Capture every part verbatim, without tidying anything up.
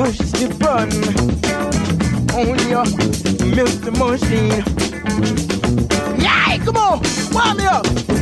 push the button on your Mister Machine. Yeah, come on, wind me up.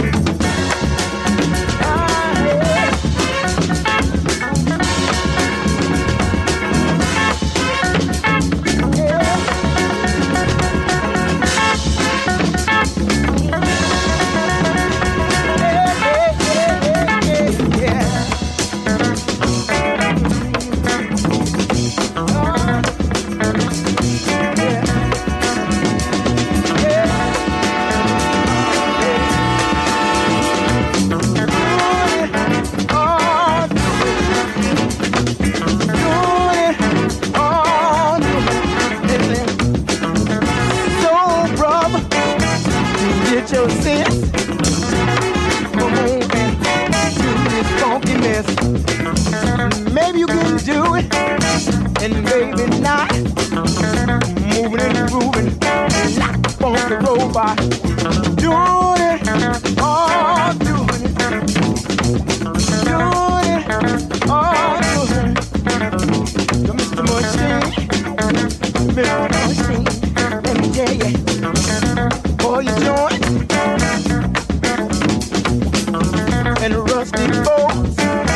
Maybe you can do it, and maybe not. Moving and grooving, like a funky robot. Doing it, all doing it. Doing it, all doing it. The Mister Machine, Mister Machine. Let me tell you, boy, you join and the rusty bolts.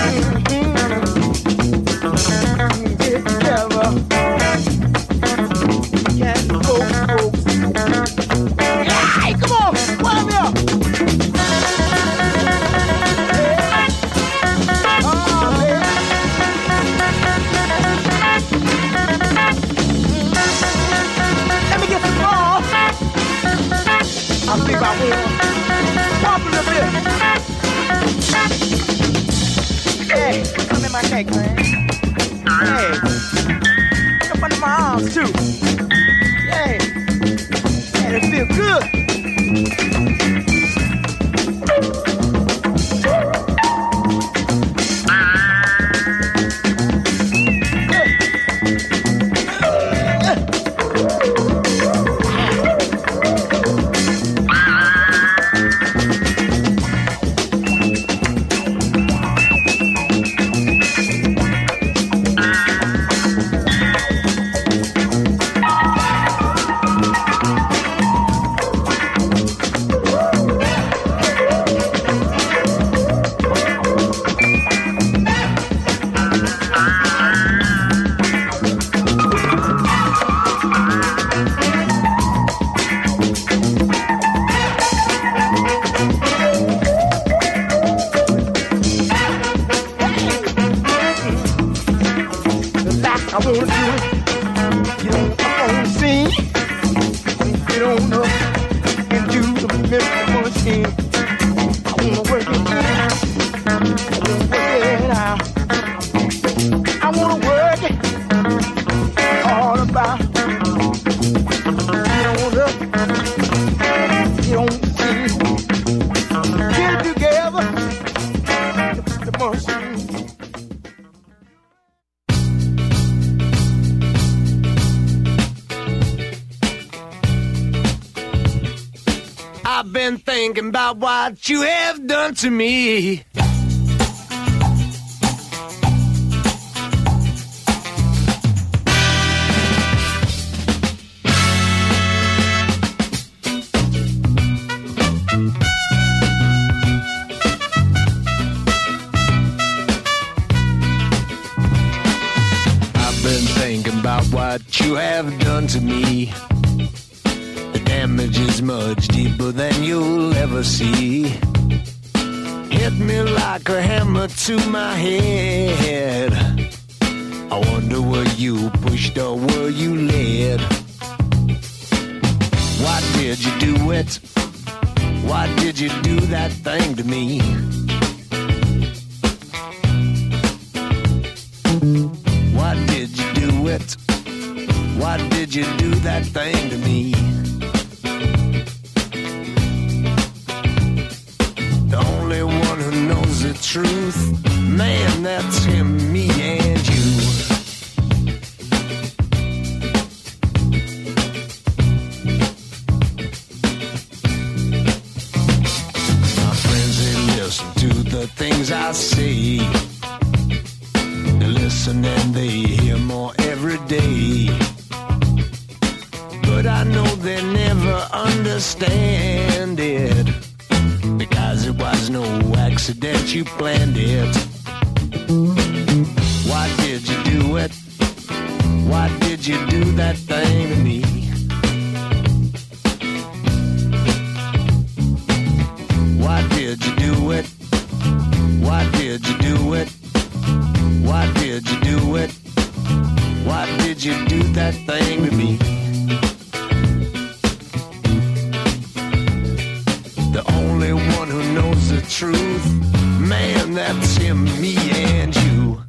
I think I will. Pop a little bit. Hey, come in my neck, man. Hey, up under my arms too. Hey, and it feel good. I wanna do it. Get on up on the scene. Get on up and do the Mister Machine. I wanna work it out. I wanna work it out. I wanna work it all about. Get on up. Get on the scene. Get it together. The machine. I've been thinking about what you have done to me. I've been thinking about what you have done to me. Damage is much deeper than you'll ever see. Hit me like a hammer to my head. I wonder were you pushed or were you led? Why did you do it? Why did you do that thing to me? Why did you do it? Why did you do that thing to me? The truth, man, that's him, me and you. My friends, they listen to the things I say. They listen and they hear more understand it, because it was no accident, you planned it. Why did you do it? Why did you do that thing to me? Why did you do it? Why did you do it? Why did you do it? Why did you do that thing to me? The only one who knows the truth, man, that's him, me and you.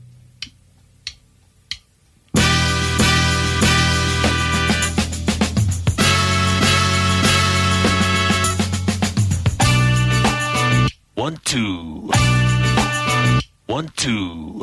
One, two. One, two.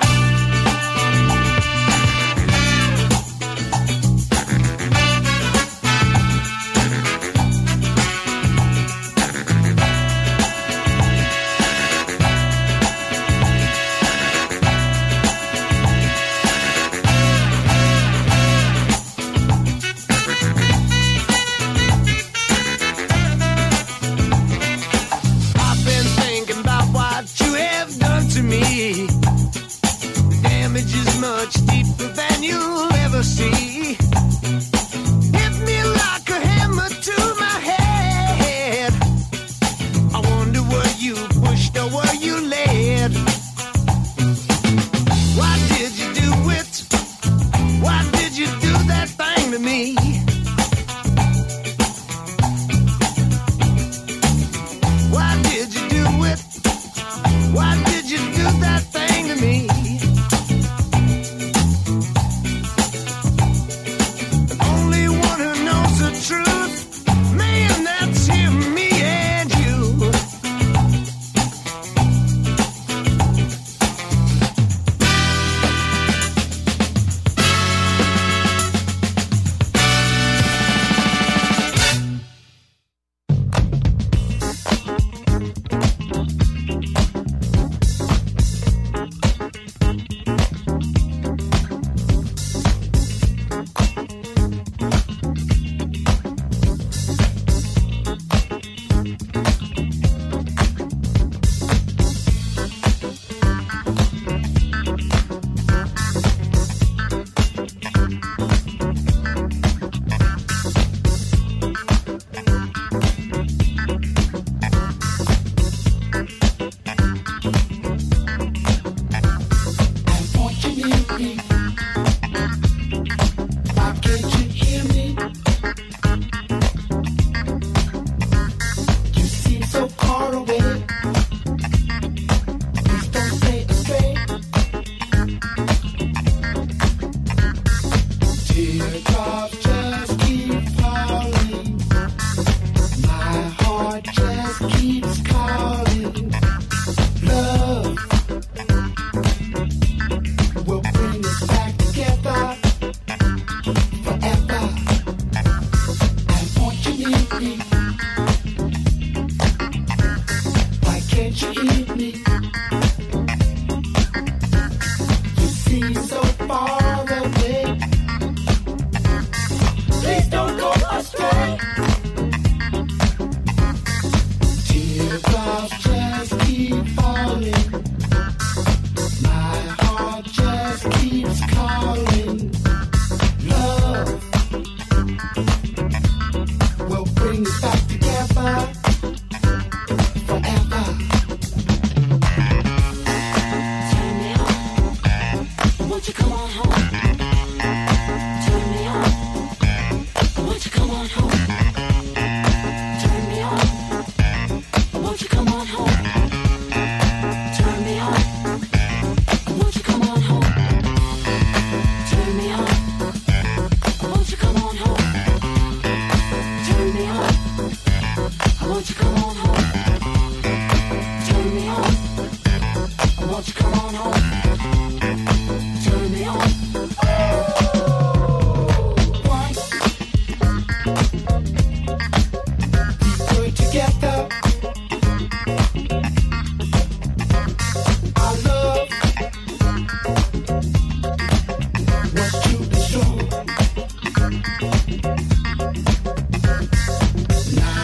Now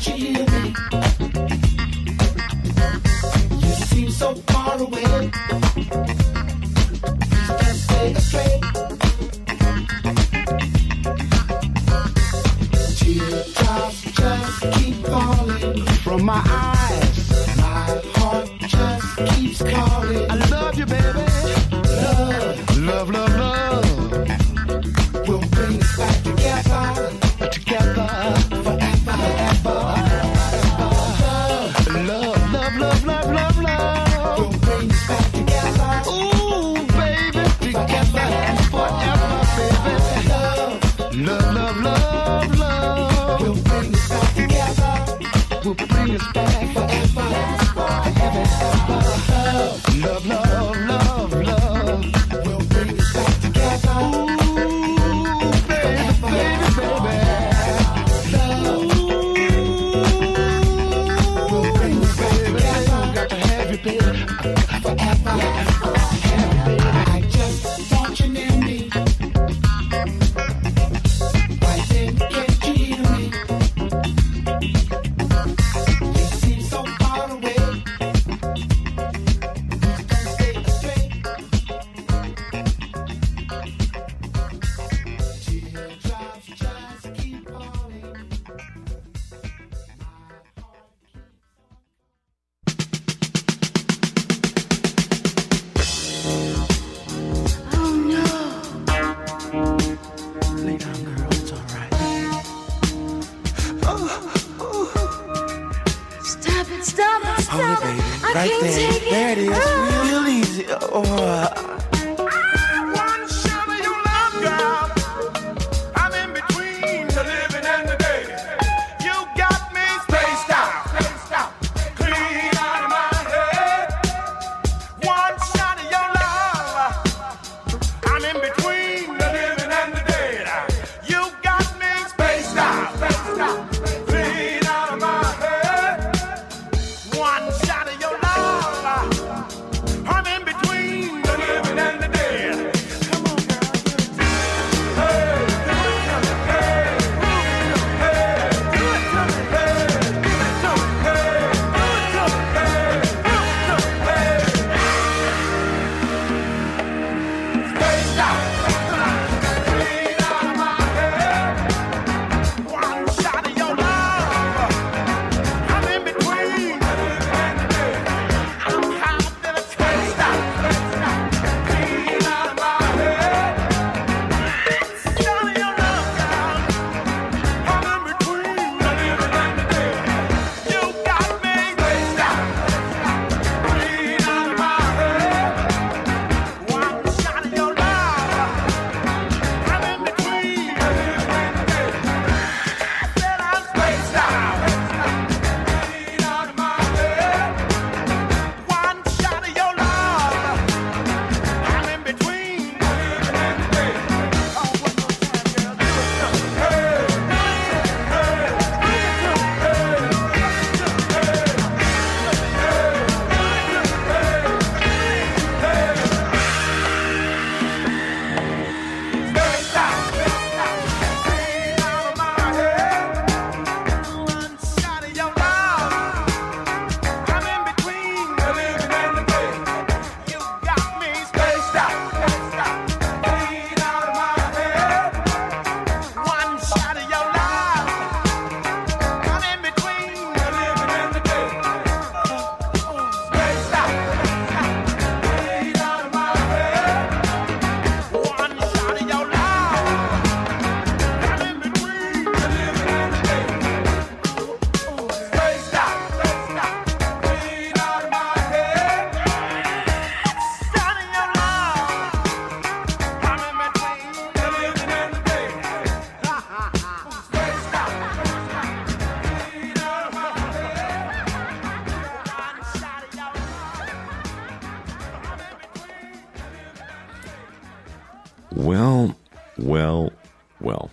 Well, well, well.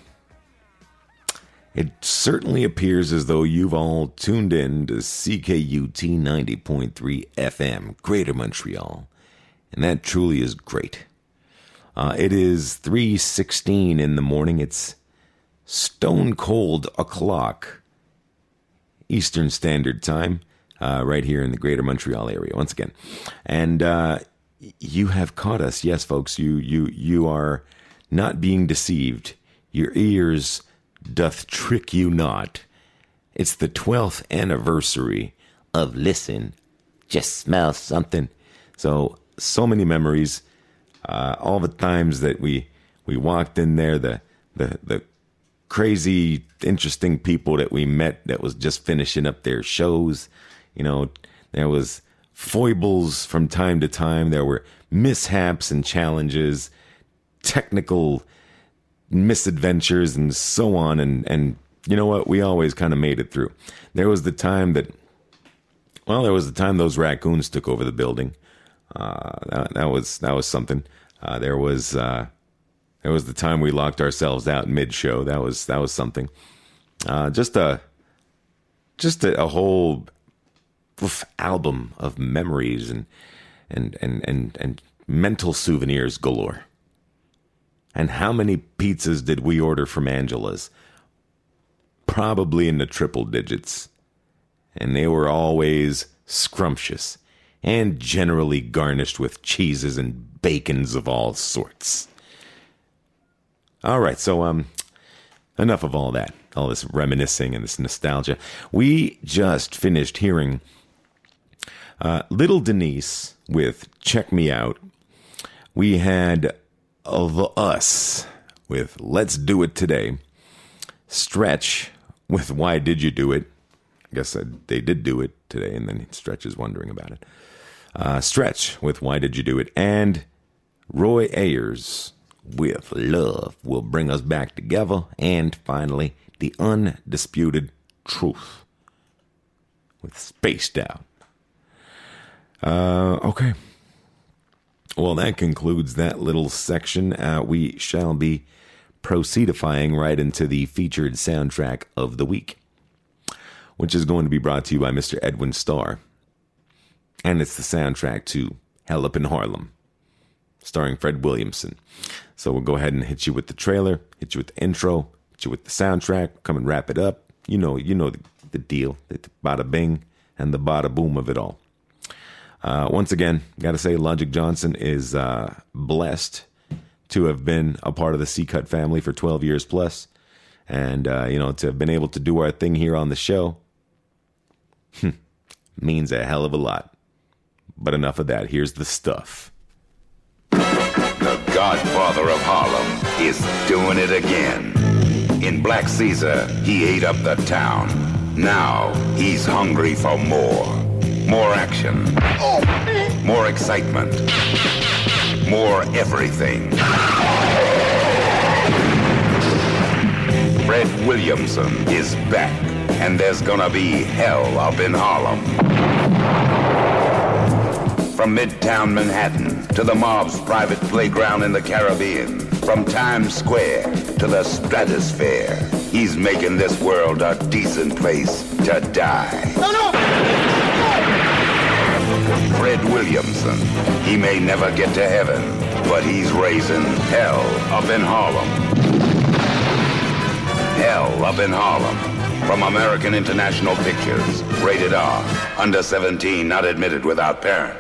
It certainly appears as though you've all tuned in to C K U T ninety point three F M, Greater Montreal. And that truly is great. Uh, it is three sixteen in the morning. It's stone cold o'clock Eastern Standard Time, uh, right here in the Greater Montreal area. Once again, and uh, you have caught us, yes, folks. You you you are not being deceived. Your ears doth trick you not. It's the twelfth anniversary of Listen, Just Smell Something. So, so many memories. Uh, all the times that we we walked in there, the the the crazy, interesting people that we met that was just finishing up their shows. You know, there was foibles from time to time. There were mishaps and challenges, technical misadventures, and so on. And, and you know what? We always kind of made it through. There was the time that, well, there was the time those raccoons took over the building. Uh, that, that was that was something. Uh, there was uh, there was the time we locked ourselves out mid-show. That was that was something. Uh, just a just a, a whole oof, album of memories and and and and and mental souvenirs galore. And how many pizzas did we order from Angela's? Probably in the triple digits, and they were always scrumptious and generally garnished with cheeses and bacons of all sorts. All right, so um, enough of all that, all this reminiscing and this nostalgia. We just finished hearing uh, Little Denise with Check Me Out. We had Of Us with Let's Do It Today. Stretch with Why Did You Do It? I guess I, they did do it today, and then Stretch is wondering about it. Uh, Stretch with Why Did You Do It? And Roy Ayers with Love Will Bring Us Back Together. And finally, The Undisputed Truth with Spaced Out. Uh, okay. Well, that concludes that little section. Uh, we shall be proceedifying right into the featured soundtrack of the week, which is going to be brought to you by Mister Edwin Starr. And it's the soundtrack to Hell Up in Harlem, starring Fred Williamson. So we'll go ahead and hit you with the trailer, hit you with the intro, hit you with the soundtrack, come and wrap it up. You know, you know the, the deal, the bada bing and the bada boom of it all. Uh, once again, got to say, Logic Johnson is uh, blessed to have been a part of the C-Cut family for twelve years plus. And, uh, you know, to have been able to do our thing here on the show means a hell of a lot. But enough of that. Here's the stuff. The Godfather of Harlem is doing it again. In Black Caesar, he ate up the town. Now, he's hungry for more. More action. More excitement. More everything. Fred Williamson is back, and there's gonna be hell up in Harlem. From Midtown Manhattan to the mob's private playground in the Caribbean, from Times Square to the stratosphere, he's making this world a decent place to die. No, no! Fred Williamson, he may never get to heaven, but he's raising hell up in Harlem. Hell Up in Harlem, from American International Pictures, rated R, under seventeen, not admitted without parent.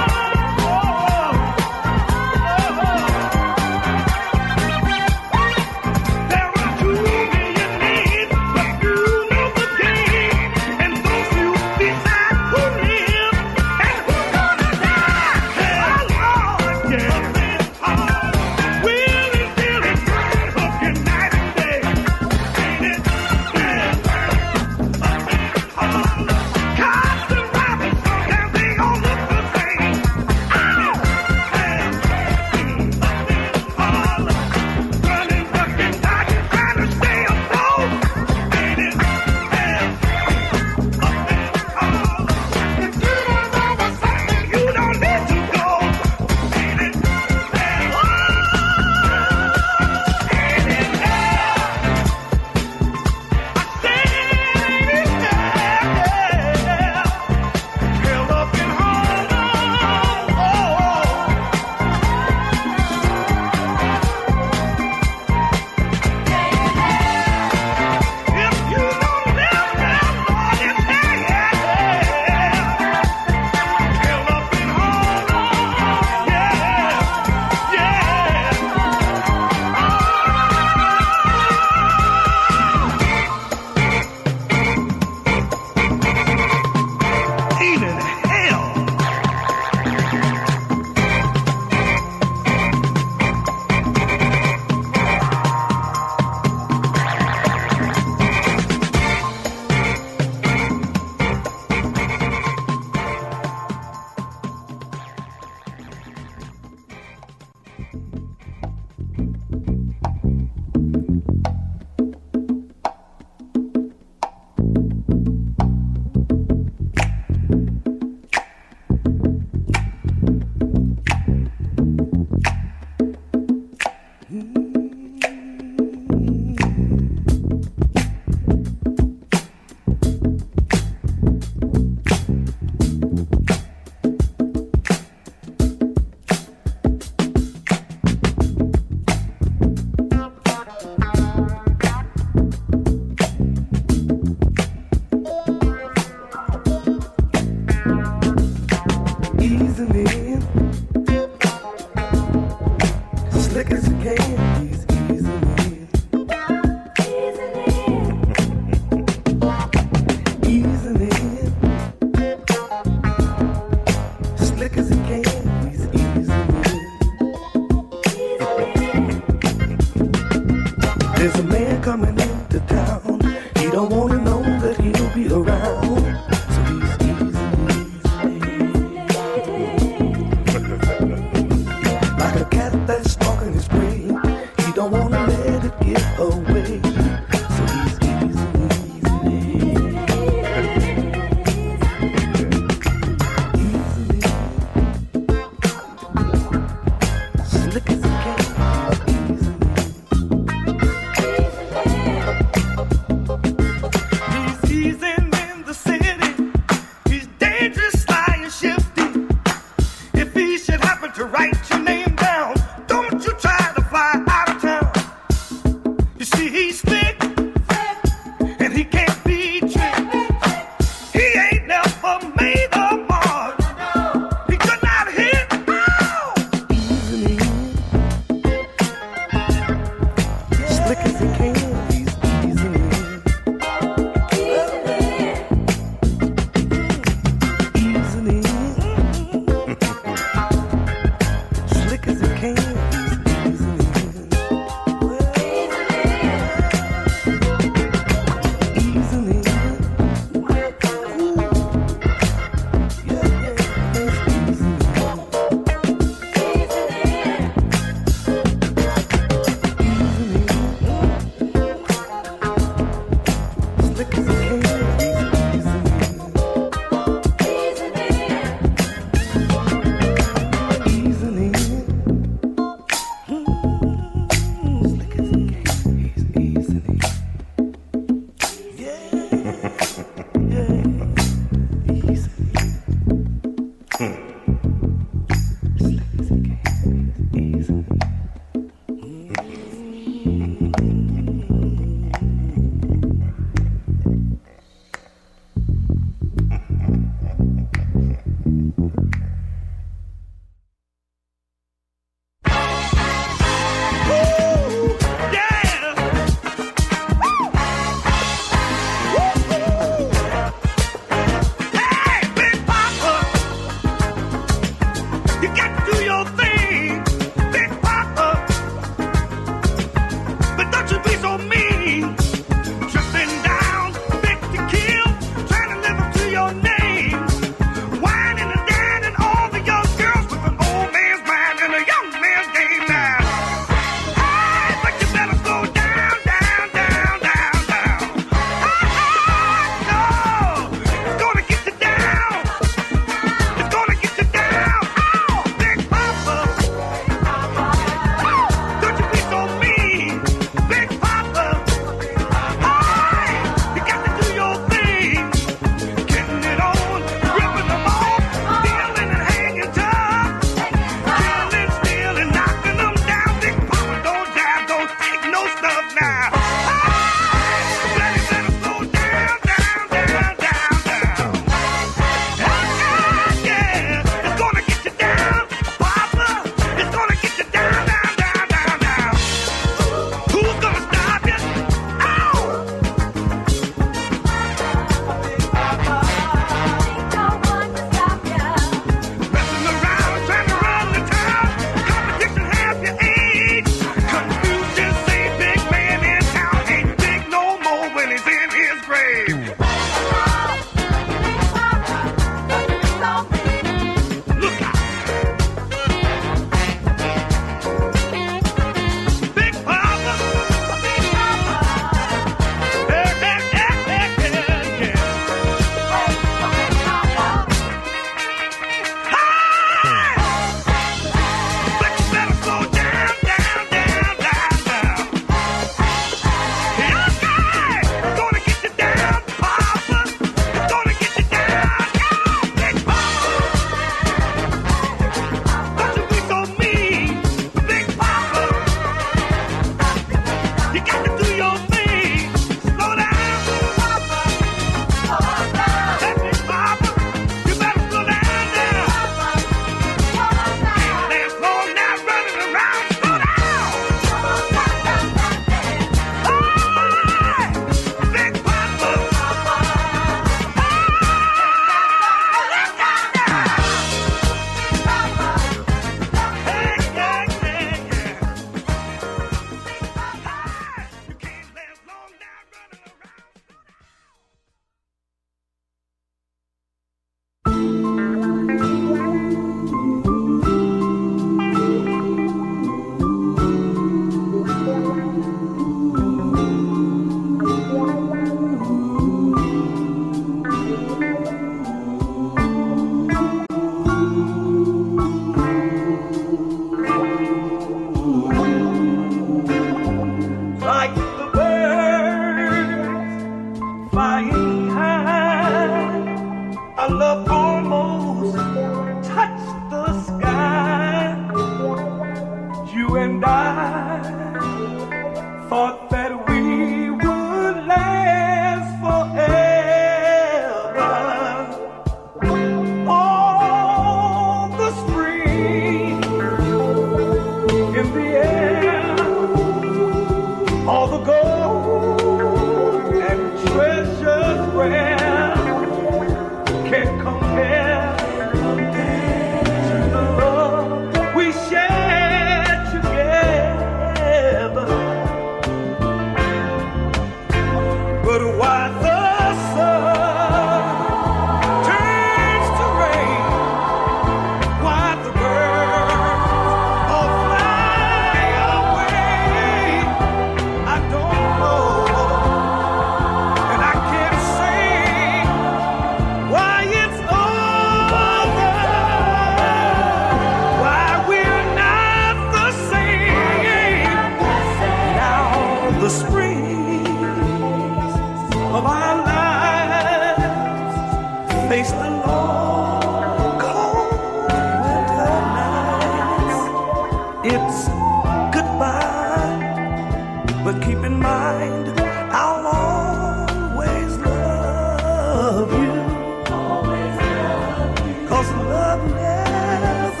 goodbye. But keep in mind, I'll always love you. Always love you. 'Cause love never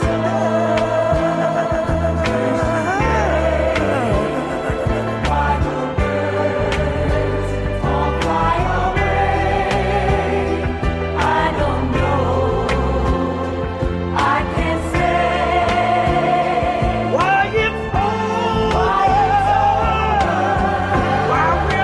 dies. Why the birds all fly away? I don't know. I can't say. Why it's over? Why it's over? Why we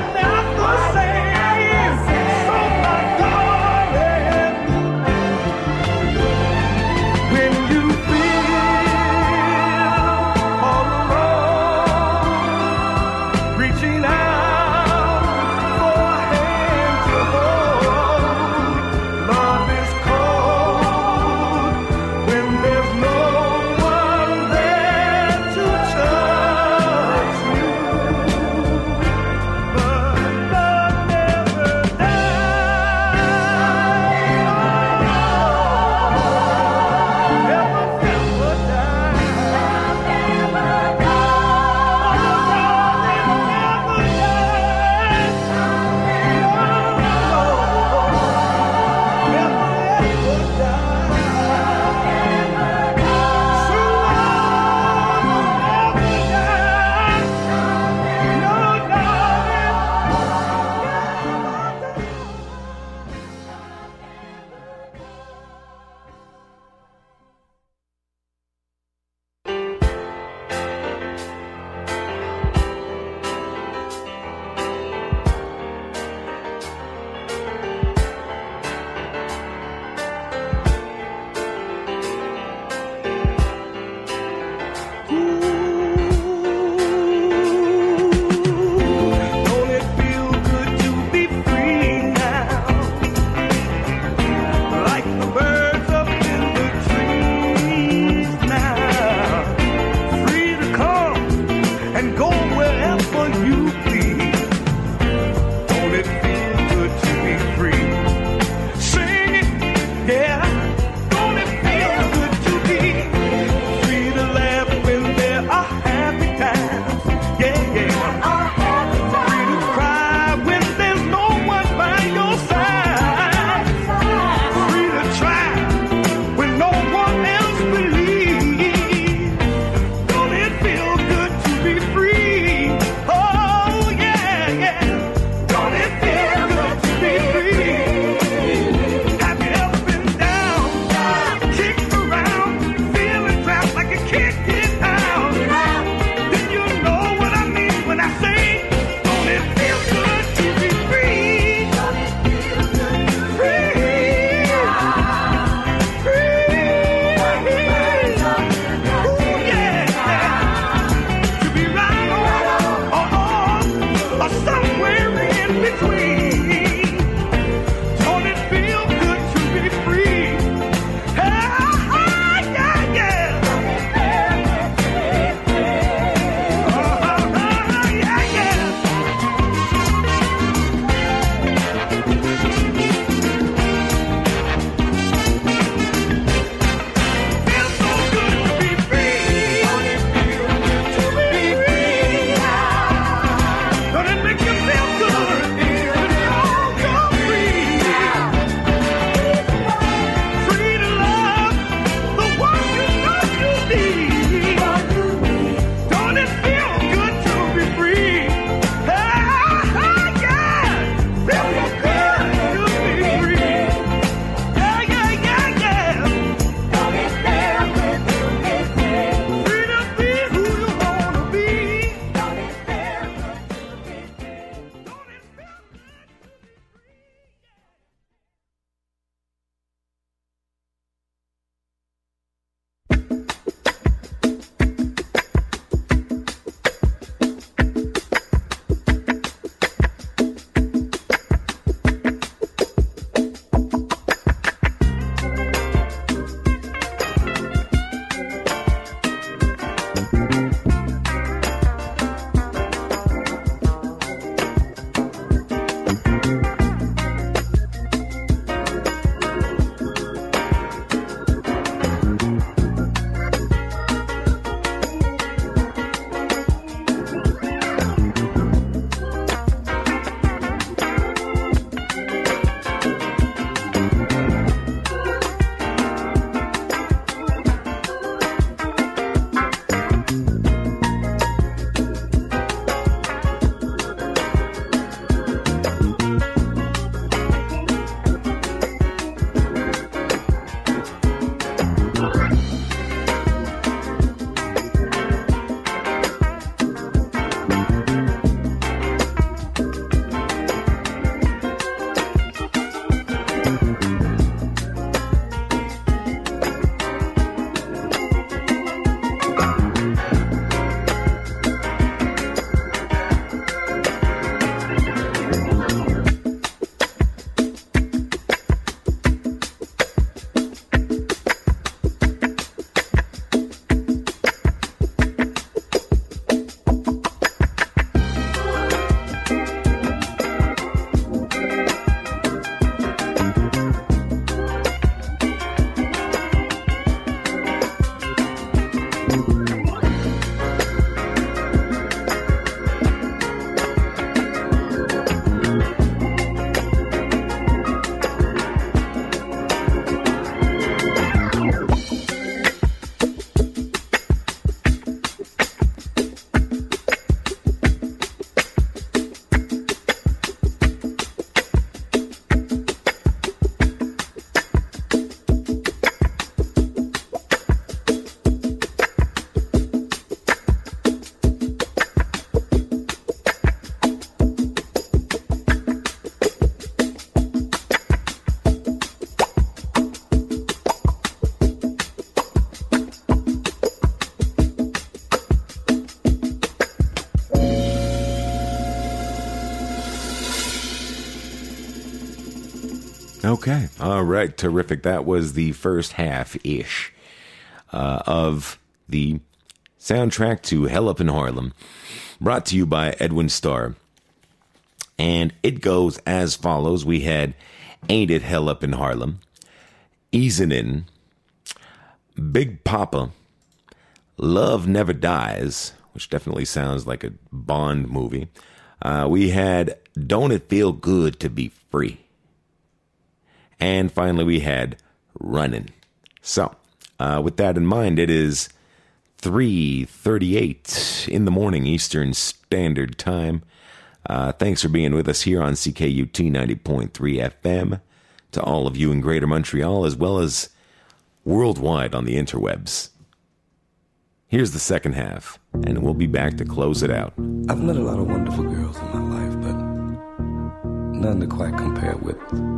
Okay. All right. Terrific. That was the first half-ish uh, of the soundtrack to Hell Up in Harlem, brought to you by Edwin Starr. And it goes as follows. We had Ain't It Hell Up in Harlem, Easin' In, Big Papa, Love Never Dies, which definitely sounds like a Bond movie. Uh, we had Don't It Feel Good to Be Free. And finally, we had Runnin'. So, uh, with that in mind, it is three thirty-eight in the morning Eastern Standard Time. Uh, thanks for being with us here on C K U T ninety point three F M. To all of you in Greater Montreal, as well as worldwide on the interwebs. Here's the second half, and we'll be back to close it out. I've met a lot of wonderful girls in my life, but none to quite compare with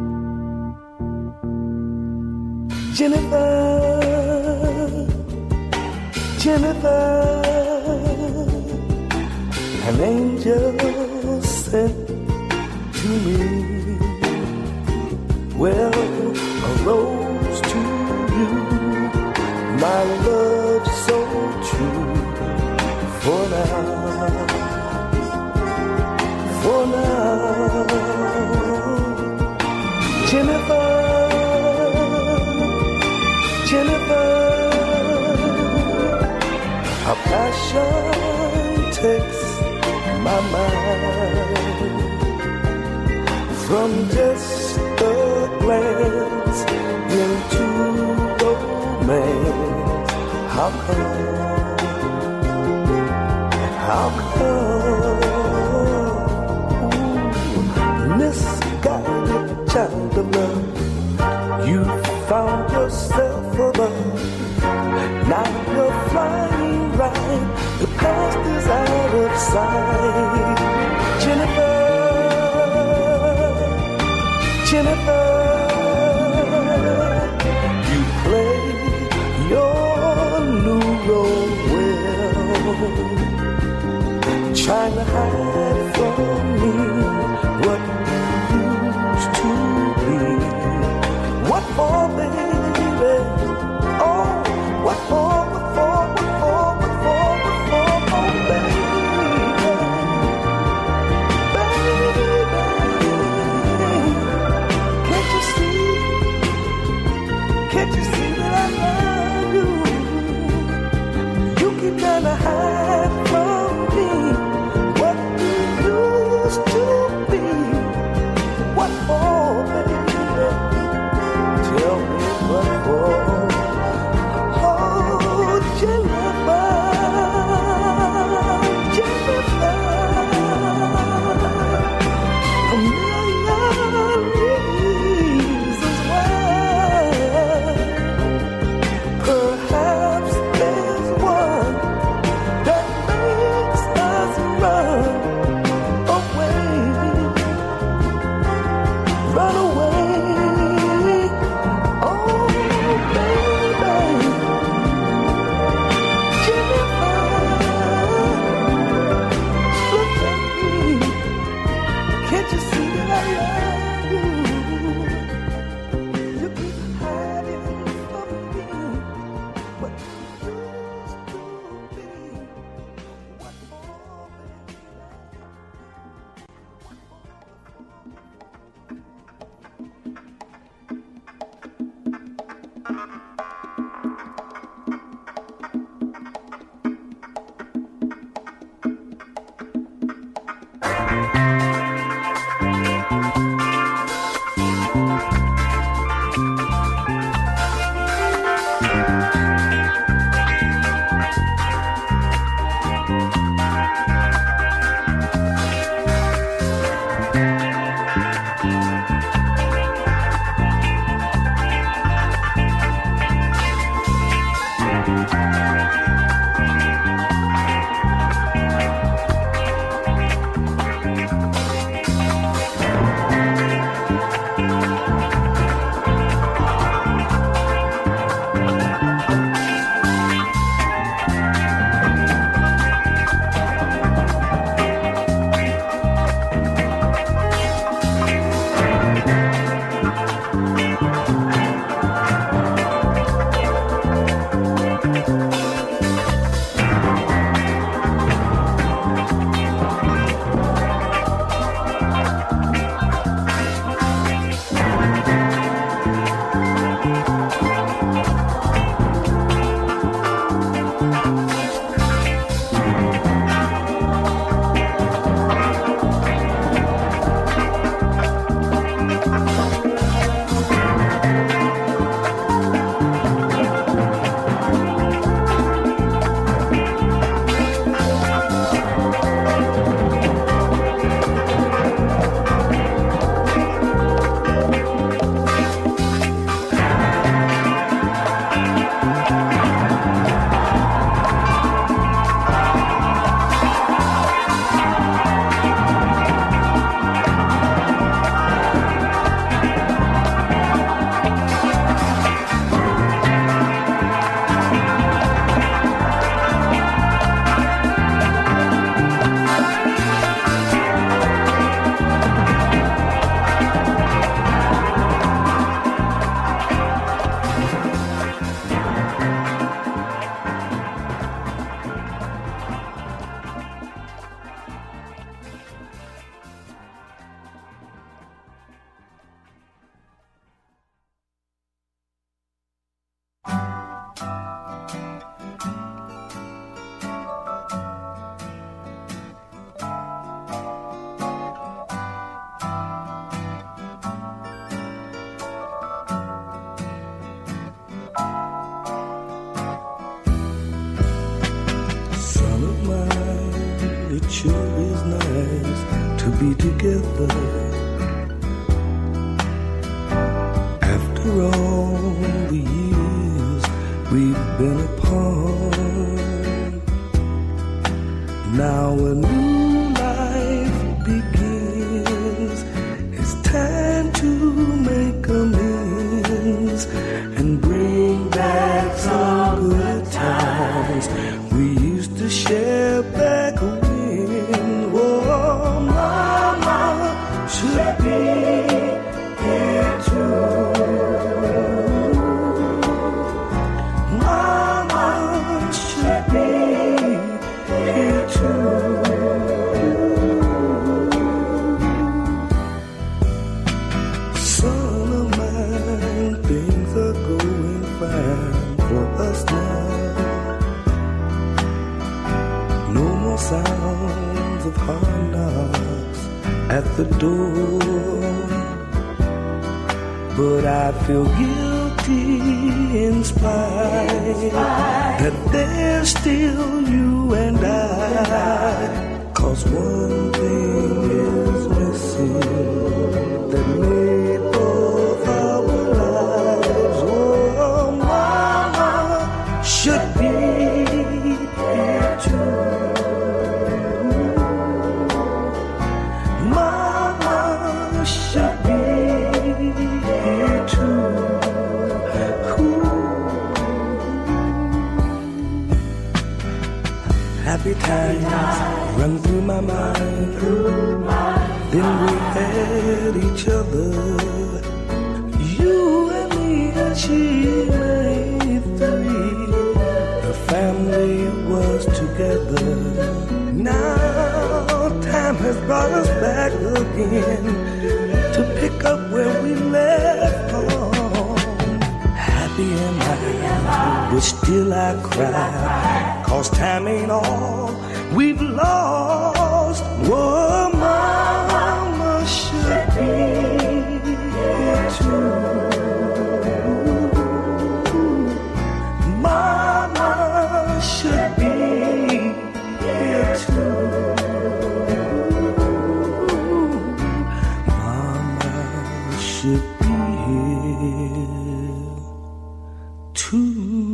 Jennifer, Jennifer, an angel sent to me. Well, a rose to you, my love so true. For now, for now, Jennifer, Jennifer, a passion takes my mind. From just a glance into romance, how come, how come, misguided child of love, you found yourself above, now you're flying right, the past is out of sight. Jennifer, Jennifer, you play your new role well, trying to hide from me what you used to be. What for, baby? Oh, what for, what for, what for, what for, what for, oh, baby. Can't you see that I love you? You keep trying to hide from me what you used to it sure is nice to be together. After all the years we've been apart, now a new life begins. It's time to make amends and bring back some good times we used to share back when. Oh, mama should be here too. Mama should be here too. Son of mine, things are going fine for us now. No more sounds of hard knocks at the door. But I feel guilty in spite that there's still you and I. 'Cause one thing is missing that made both our lives. Oh, mama should be here too. Mama should be here too. Ooh. Happy times run through my mind. Then we had each other. You and me and she made three. The family was together. Now time has brought us back again to pick up where we left off. Happy am I, but still I cry. 'Cause time ain't all we've lost. Whoa, mama should be here too. Mama should be here too. Mama should be here too.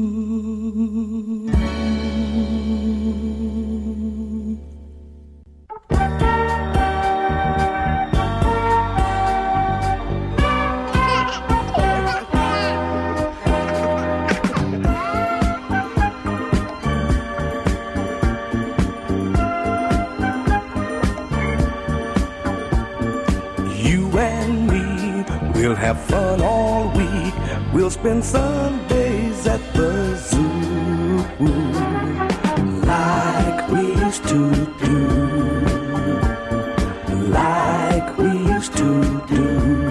We'll have fun all week. We'll spend Sundays at the zoo, like we used to do, like we used to do.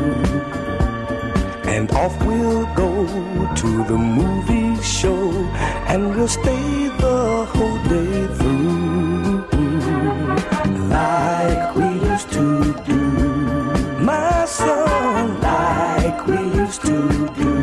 And off we'll go to the movie show, and we'll stay the whole day through, like we used to do. My son, like we used to do.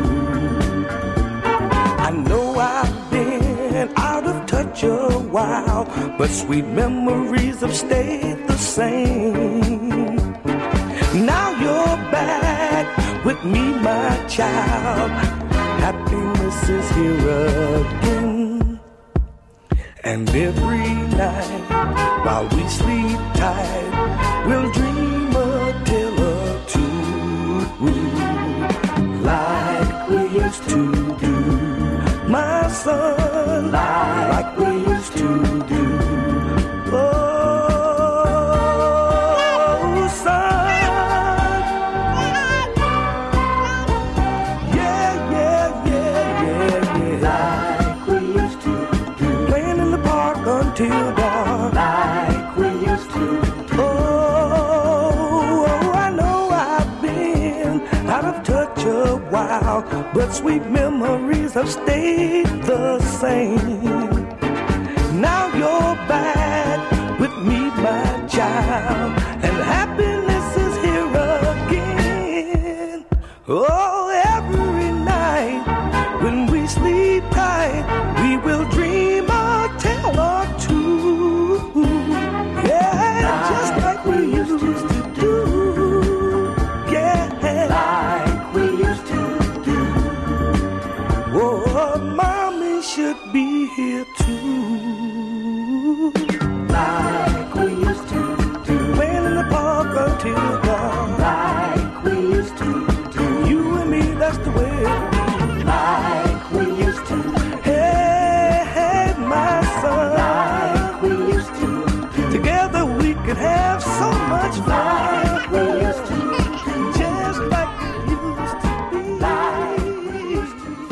I know I've been out of touch a while, but sweet memories have stayed the same. Now you're back with me, my child. Happiness is here again. And every night while we sleep tight, we'll dream a tale or two, like we used to do. My son, like we used to do. Oh, son. Yeah, yeah, yeah, yeah, yeah. Like we used to do. Playing in the park until dawn. Like we used to do. Oh, I know I've been out of touch a while, but sweet memories have stayed the same. Now you're back with me, my child, and happiness is here again. Oh, every night when we sleep tight, we will dream a tale or two. here too. Like we used to do. Playing in the park until dawn. Like we used to do. You and me, that's the way it be. Like we used to do. Hey, hey, my son. Like we used to do. Together we could have so much fun. Like we used to do. Just like it used to be. Like we used to do.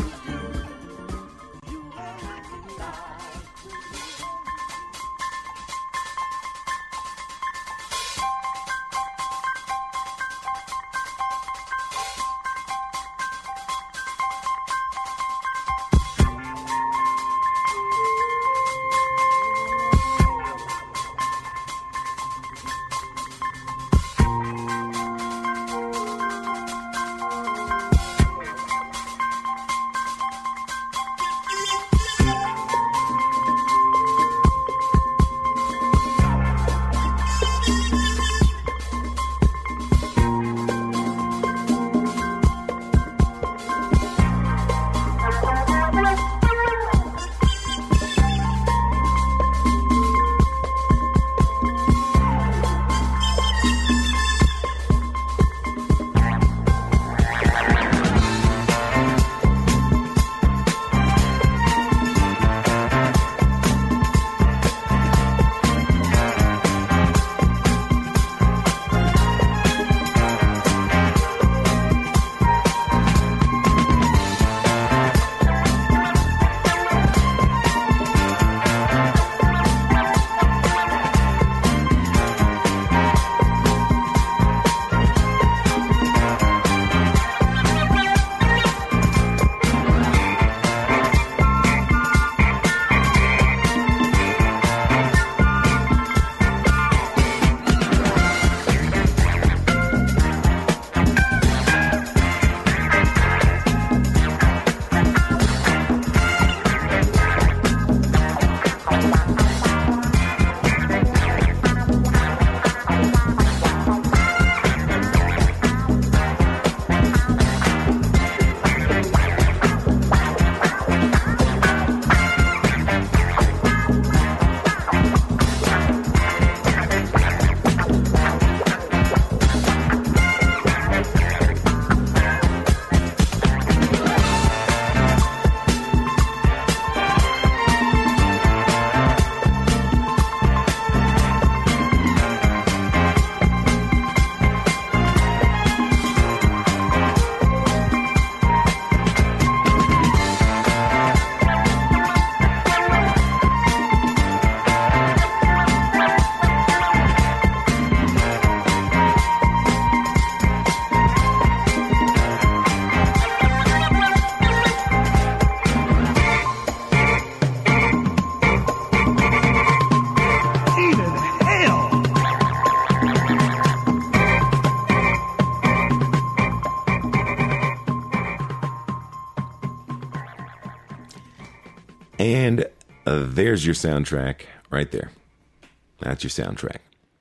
And uh, there's your soundtrack right there. That's your soundtrack.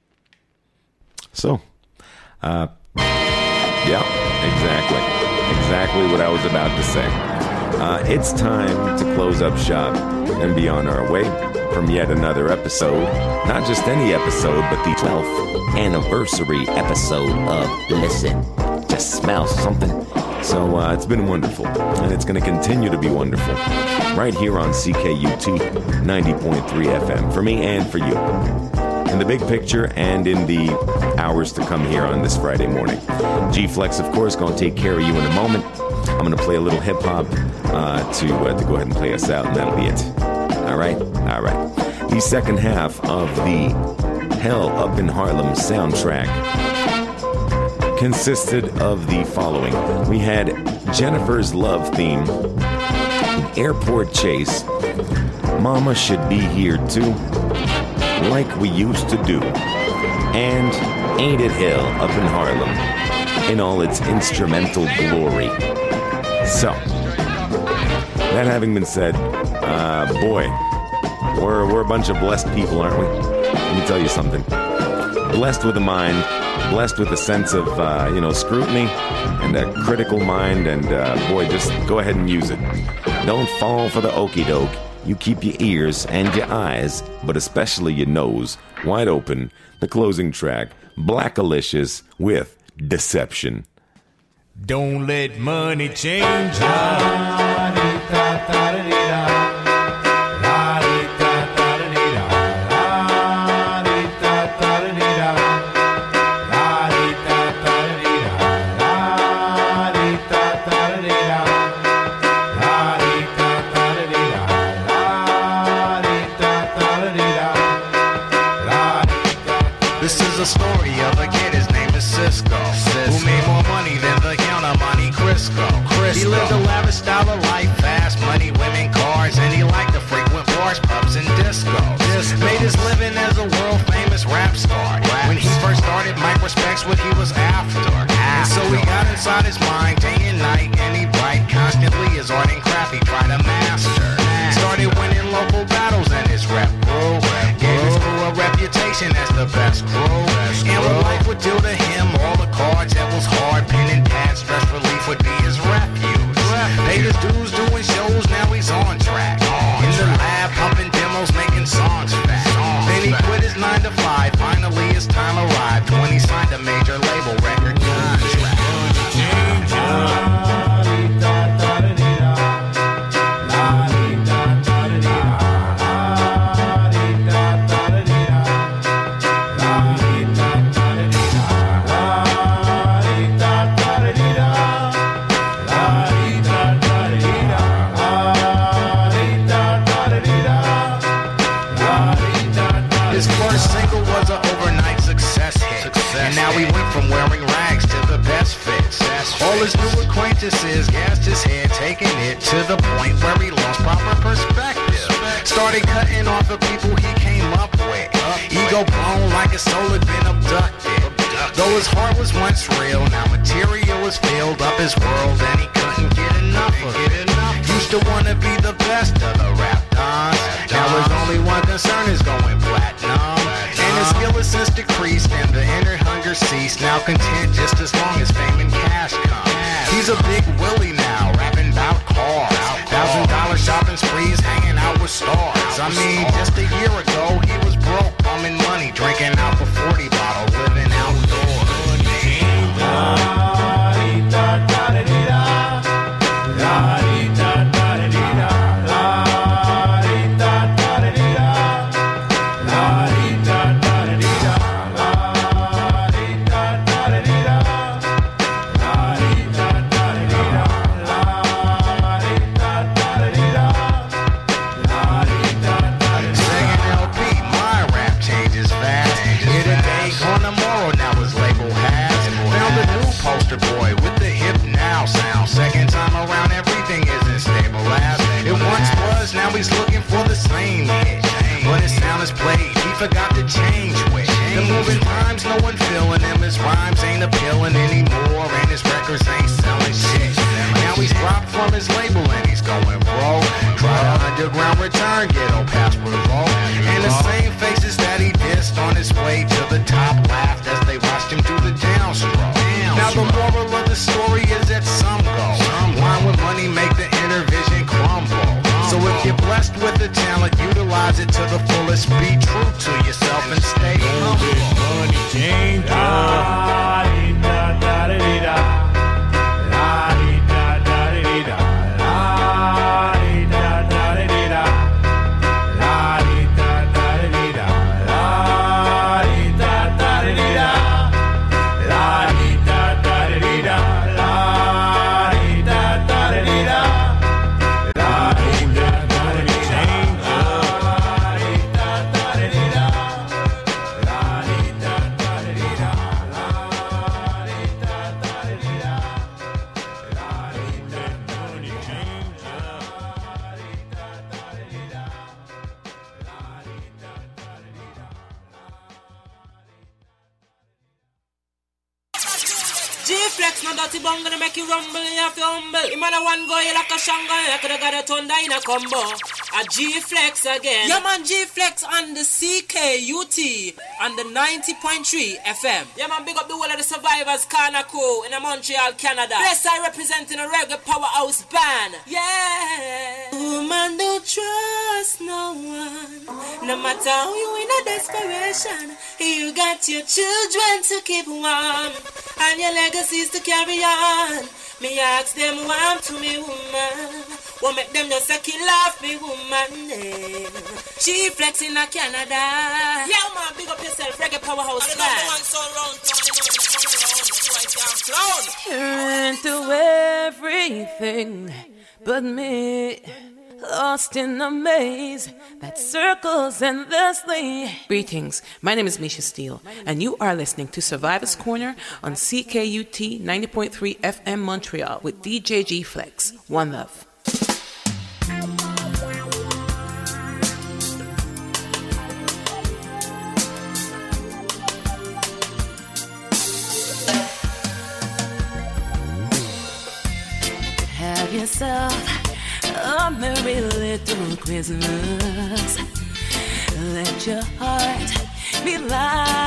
So, uh, yeah, exactly. Exactly what I was about to say. Uh, it's time to close up shop and be on our way from yet another episode. Not just any episode, but the twelfth anniversary episode of Listen, Just Smell Something. So uh, it's been wonderful, and it's going to continue to be wonderful right here on C K U T ninety point three F M for me and for you. In the big picture and in the hours to come here on this Friday morning. G-Flex, of course, going to take care of you in a moment. I'm going to play a little hip-hop uh, to, uh, to go ahead and play us out, and that'll be it. All right? All right. The second half of the Hell Up in Harlem soundtrack consisted of the following. We had Jennifer's Love Theme, Airport Chase, Mama Should Be Here Too, Like We Used to Do, and Ain't It Hell Up in Harlem in all its instrumental glory. So, that having been said, uh, boy, we're, we're a bunch of blessed people, aren't we? Let me tell you something. Blessed with a mind, blessed with a sense of, uh, you know, scrutiny and a critical mind, and uh, boy, just go ahead and use it. Don't fall for the okey doke. you keep your ears and your eyes, but especially your nose, wide open. The closing track, Blackalicious with Deception. Don't let money change ya. This is a story of a kid, his name is Cisco, Cisco. Who made more money than the Count of Monte Cristo. He lived a lavish style of life, fast money, women, cars, and he liked to frequent bars, pubs, and discos. Disco. Made his living as a world-famous rap star. Rap when he first started, Mike respects what he was after. after. So he got inside his mind day and night, and he bright constantly his art and craft he tried to master. Started winning local battles and his rep grew. Gave his crew a reputation as the best crew. And what life would do to him, all the cards that was hard, pen and pad, stress relief would be his refuge. Paid his dues doing shows, now he's on track. In the lab, pumping demos, making songs fat. Then he quit his nine to five, finally his time arrived when he signed a major label record contract. His first single was an overnight success hit. Success and now he went from wearing rags to the best fits. All his new acquaintances gassed his head, taking it to the point where he lost proper perspective. Started cutting off the people he came up with. Ego blown like his soul had been abducted. Though his heart was once real, now material was filled up his world and he couldn't get enough of it. Used to wanna be the best of the rap dons. Now his only one concern is going platinum. And his skill has since decreased and the inner hunger ceased. Now content just as long as fame and cash come. He's a big Willie now, rapping about cars. Thousand dollar shopping sprees, hanging out with stars. I mean, just a year ago he was broke, bumming money, drinking out for forty bottles, living outdoors. Poster boy with the hip now sound. Second time around, everything isn't stable as it once was. Now he's looking for the same hit, but his sound is played. He forgot to change with the moving times. No one feeling him. His rhymes ain't appealing anymore, and his records ain't selling shit. Now he's dropped from his label and he's going broke. Try to underground return, ghetto password roll. And the same faces that he dissed on his way to the top laughed as they watched him do the downstroke. Now the moral of the story is that some go wine with money make the inner vision crumble. So if you're blessed with the talent, utilize it to the fullest. Be true to yourself and stay humble. Money change ya. G-Flex, no dirty bum, gonna make you rumble, you have to humble. You man a one go, you like a shango, you coulda got a thunder in a combo. A G-Flex again. Yeah, man, G-Flex on the C K U T on the ninety point three F M. Yeah, man, big up the whole of the Survivors Corner crew in Montreal, Canada. Yes, I representing a reggae powerhouse band. Yeah. Woman, don't trust no one. No matter how you in a desperation, you got your children to keep warm and your legacies to carry on. Me ask them warm to me, woman. What make them just a kill off me, woman? Eh. She flexing in Canada. Yeah, man, big up yourself, reggae powerhouse man. You're into everything but me. Lost in a maze that circles endlessly. Greetings, my name is Misha Steele, and you are listening to Survivor's Corner on C K U T ninety point three F M Montreal with D J G-Flex. One love. Have yourself a merry little Christmas. Let your heart be light.